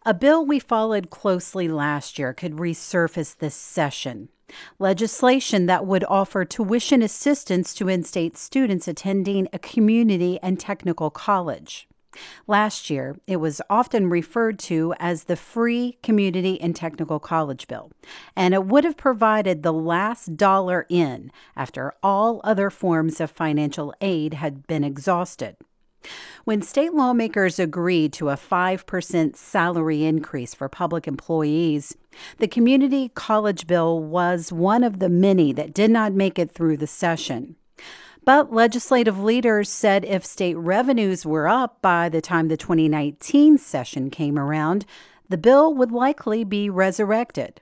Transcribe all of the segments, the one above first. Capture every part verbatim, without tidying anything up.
A bill we followed closely last year could resurface this session. Legislation that would offer tuition assistance to in-state students attending a community and technical college. Last year, it was often referred to as the Free Community and Technical College Bill, and it would have provided the last dollar in after all other forms of financial aid had been exhausted. When state lawmakers agreed to a five percent salary increase for public employees, the Community College Bill was one of the many that did not make it through the session. But legislative leaders said if state revenues were up by the time the twenty nineteen session came around, the bill would likely be resurrected.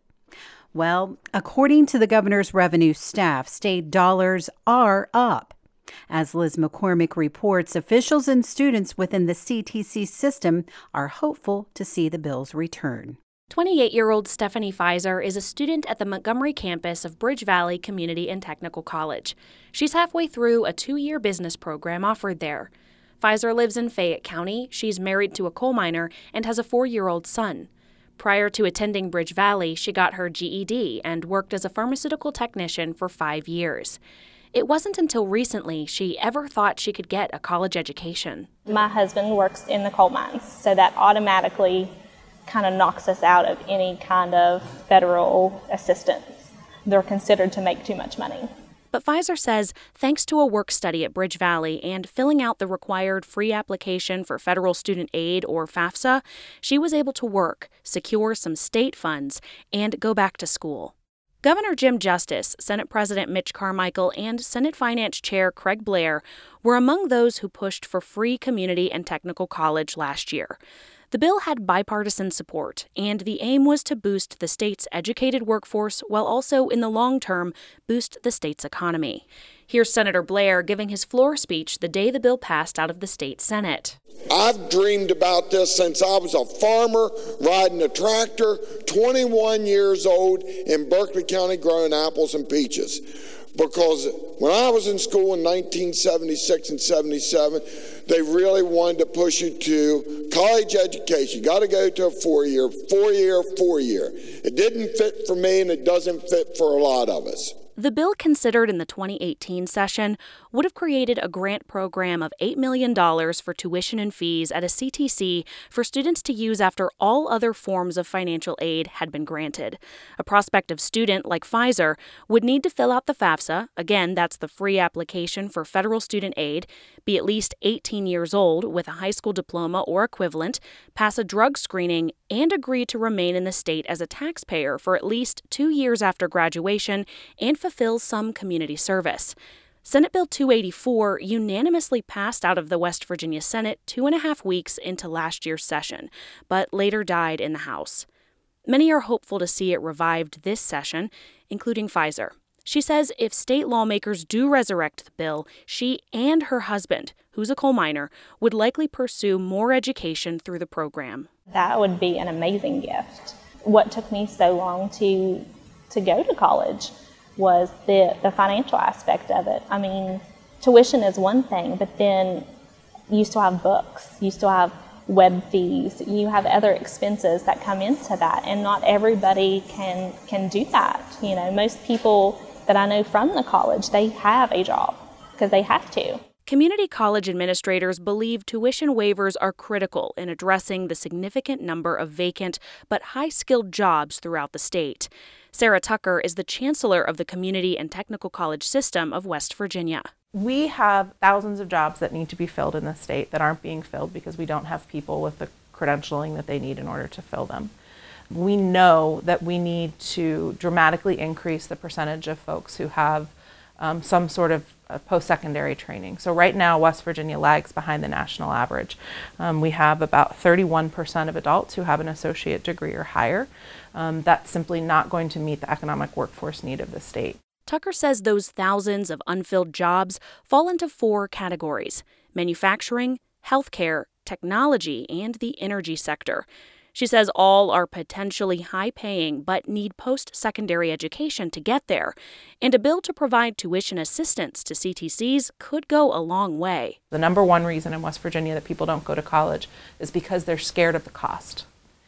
Well, according to the governor's revenue staff, state dollars are up. As Liz McCormick reports, officials and students within the C T C system are hopeful to see the bill's return. twenty-eight-year-old Stephanie Pfizer is a student at the Montgomery campus of Bridge Valley Community and Technical College. She's halfway through a two-year business program offered there. Pfizer lives in Fayette County. She's married to a coal miner and has a four-year-old son. Prior to attending Bridge Valley, she got her G E D and worked as a pharmaceutical technician for five years. It wasn't until recently she ever thought she could get a college education. My husband works in the coal mines, so that automatically kind of knocks us out of any kind of federal assistance. They're considered to make too much money. But Pfizer says thanks to a work study at Bridge Valley and filling out the required free application for federal student aid, or FAFSA, she was able to work, secure some state funds, and go back to school. Governor Jim Justice, Senate President Mitch Carmichael, and Senate Finance Chair Craig Blair were among those who pushed for free community and technical college last year. The bill had bipartisan support, and the aim was to boost the state's educated workforce while also, in the long term, boost the state's economy. Here's Senator Blair giving his floor speech the day the bill passed out of the state Senate. I've dreamed about this since I was a farmer riding a tractor, twenty-one years old in Berkeley County growing apples and peaches. Because when I was in school in nineteen seventy-six and seventy-seven, they really wanted to push you to college education. You got to go to a four-year, four-year, four-year. It didn't fit for me, and it doesn't fit for a lot of us. The bill considered in the twenty eighteen session would have created a grant program of eight million dollars for tuition and fees at a C T C for students to use after all other forms of financial aid had been granted. A prospective student like Pfizer would need to fill out the FAFSA, again, that's the free application for federal student aid, be at least eighteen years old with a high school diploma or equivalent, pass a drug screening, and agree to remain in the state as a taxpayer for at least two years after graduation and fulfill some community service. Senate Bill two eighty-four unanimously passed out of the West Virginia Senate two and a half weeks into last year's session, but later died in the House. Many are hopeful to see it revived this session, including Pfizer. She says if state lawmakers do resurrect the bill, she and her husband, who's a coal miner, would likely pursue more education through the program. That would be an amazing gift. What took me so long to to go to college was the, the financial aspect of it. I mean, tuition is one thing, but then you still have books, you still have web fees, you have other expenses that come into that, and not everybody can can do that. You know, most people that I know from the college, they have a job because they have to. Community college administrators believe tuition waivers are critical in addressing the significant number of vacant but high-skilled jobs throughout the state. Sarah Tucker is the chancellor of the Community and Technical College System of West Virginia. We have thousands of jobs that need to be filled in the state that aren't being filled because we don't have people with the credentialing that they need in order to fill them. We know that we need to dramatically increase the percentage of folks who have um, some sort of uh, post-secondary training. So right now, West Virginia lags behind the national average. Um, we have about thirty-one percent of adults who have an associate degree or higher. Um, that's simply not going to meet the economic workforce need of the state. Tucker says those thousands of unfilled jobs fall into four categories: manufacturing, healthcare, technology, and the energy sector. She says all are potentially high-paying but need post-secondary education to get there, and a bill to provide tuition assistance to C T Cs could go a long way. The number one reason in West Virginia that people don't go to college is because they're scared of the cost.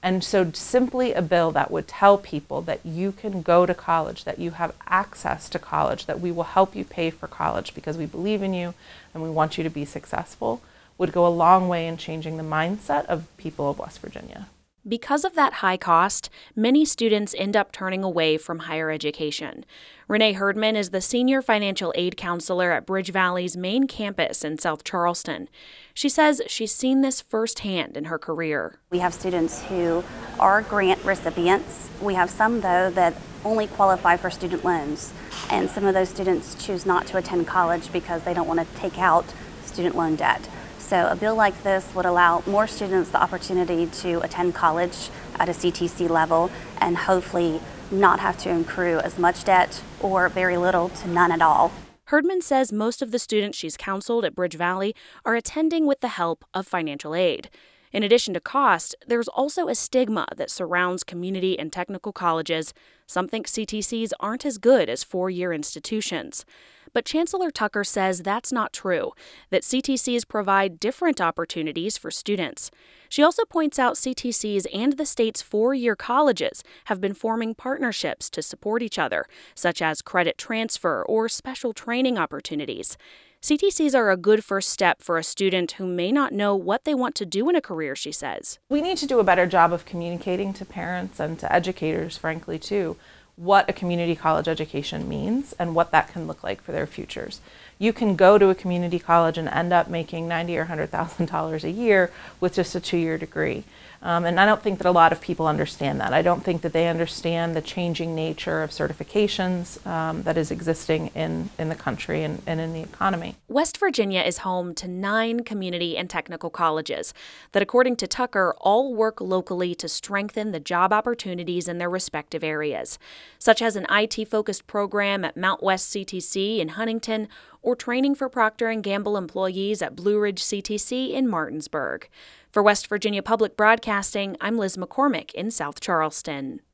And so simply a bill that would tell people that you can go to college, that you have access to college, that we will help you pay for college because we believe in you and we want you to be successful, would go a long way in changing the mindset of people of West Virginia. Because of that high cost, many students end up turning away from higher education. Renee Herdman is the senior financial aid counselor at Bridge Valley's main campus in South Charleston. She says she's seen this firsthand in her career. We have students who are grant recipients. We have some, though, that only qualify for student loans. And some of those students choose not to attend college because they don't want to take out student loan debt. So a bill like this would allow more students the opportunity to attend college at a C T C level and hopefully not have to accrue as much debt or very little to none at all. Herdman says most of the students she's counseled at Bridge Valley are attending with the help of financial aid. In addition to cost, there's also a stigma that surrounds community and technical colleges. Some think C T Cs aren't as good as four-year institutions. But Chancellor Tucker says that's not true, that C T Cs provide different opportunities for students. She also points out C T Cs and the state's four-year colleges have been forming partnerships to support each other, such as credit transfer or special training opportunities. C T Cs are a good first step for a student who may not know what they want to do in a career, she says. We need to do a better job of communicating to parents and to educators, frankly, too, what a community college education means and what that can look like for their futures. You can go to a community college and end up making ninety thousand dollars or one hundred thousand dollars a year with just a two-year degree. Um, and I don't think that a lot of people understand that. I don't think that they understand the changing nature of certifications um, that is existing in, in the country and, and in the economy. West Virginia is home to nine community and technical colleges that, according to Tucker, all work locally to strengthen the job opportunities in their respective areas, such as an I T-focused program at Mount West C T C in Huntington or training for Procter and Gamble employees at Blue Ridge C T C in Martinsburg. For West Virginia Public Broadcasting, I'm Liz McCormick in South Charleston.